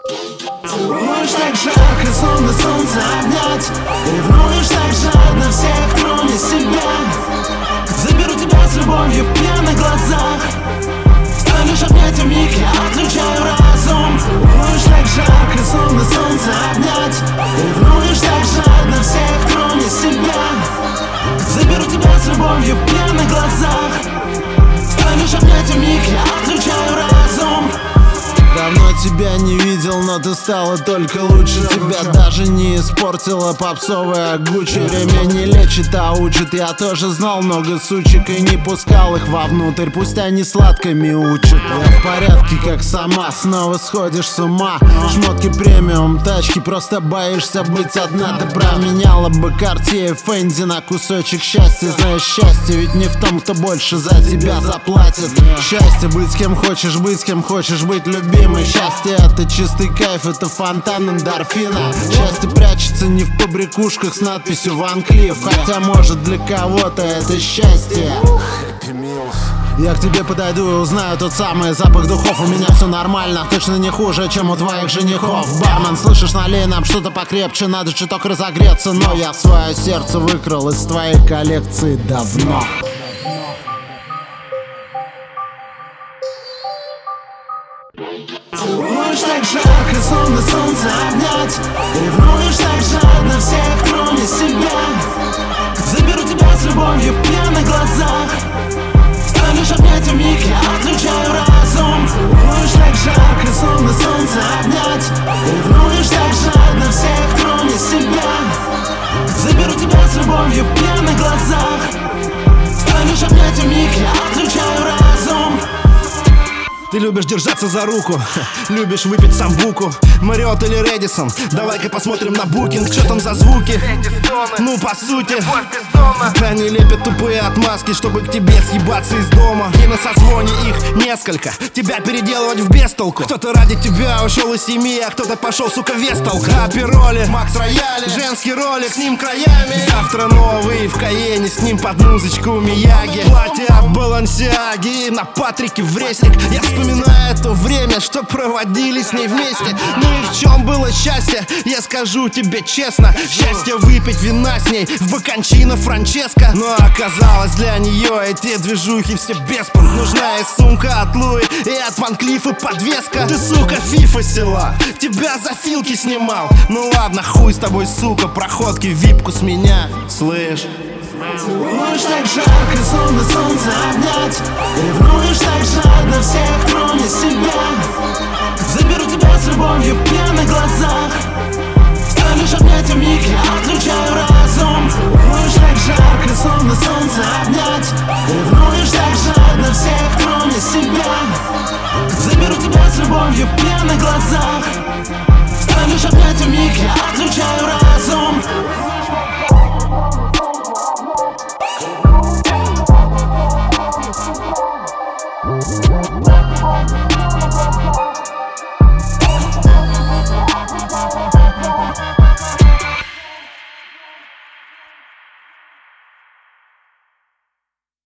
Целуешь так жарко, словно солнце обнять. Ревнуешь так жадно всех, кроме себя. Заберу тебя с любовью в пьяных глазах. Станешь обнять вмиг, я отключаю разум. Целуешь так жарко, словно солнце обнять. Ревнуешь так жадно всех, кроме себя. Заберу тебя с любовью в пьяных глазах. Станешь обнять вмиг, я отключаю разум. Давно тебя не видел, но ты стала только лучше. Тебя даже не испортила попсовая Гуччи. Время не лечит, а учит. Я тоже знал много сучек и не пускал их вовнутрь. Пусть они сладко мяучат. Я в порядке, как сама, снова сходишь с ума. Шмотки премиум, тачки, просто боишься быть одна. Ты променяла бы Cartier и Fendi на кусочек счастья. Знаешь, счастье ведь не в том, кто больше за тебя заплатит. Счастье быть с кем хочешь быть любим. Счастье — это чистый кайф, это фонтан эндорфина. Счастье прячется не в побрякушках с надписью Ван Клифф. Хотя может для кого-то это счастье. Я к тебе подойду и узнаю тот самый запах духов. У меня все нормально, точно не хуже, чем у твоих женихов. Бармен, слышишь, налей нам что-то покрепче. Надо чуток разогреться, но я свое сердце выкрал из твоей коллекции давно. Целуешь так жарко, словно солнце обнять. Ревнуешь так жадно всех, кроме себя. Заберу тебя с любовью в пьяных глазах. Станешь обнять вмиг, я отключаю разум. Целуешь так жарко, словно солнце обнять. Ревнуешь так жадно всех, кроме себя. Заберу тебя с любовью в пьяных глазах. Станешь обнять вмиг, я отключаю разум. Ты любишь держаться за руку, любишь выпить самбуку. Мариот или Редисон, давай-ка посмотрим на букинг. Что там за звуки? Ну по сути они лепят тупые отмазки, чтобы к тебе съебаться из дома. И на созвоне их несколько, тебя переделывать в бестолку. Кто-то ради тебя ушел из семьи, а кто-то пошел, сука, вестолка. Апероли, Макс Рояли, женский ролик с ним краями. Завтра новый в Каене, с ним под музычку Мияги. Платье от Балансиаги, на Патрике в ресник. Я вспоминаю то время, что проводили с ней вместе. Ну и в чем было счастье, я скажу тебе честно. Счастье выпить вина с ней в баканчино Франческо. Но оказалось для нее эти движухи все беспонт. Нужна и сумка от Луи, и от Ван Клиффа подвеска. Ты, сука, фифа села, тебя за филки снимал. Ну ладно, хуй с тобой, сука, проходки, випку с меня, слышь. Целуешь так жарко, словно солнце обнять. Ревнуешь так жадно всех, кроме себя. Заберу тебя с любовью в пьяных глазах. Станешь обнять вмиг, я отключаю разум. Целуешь так жарко, словно солнце обнять. Ревнуешь так жадно всех, кроме себя. Заберу тебя с любовью в пьяных глазах. Станешь обнять вмиг, я отключаю разум.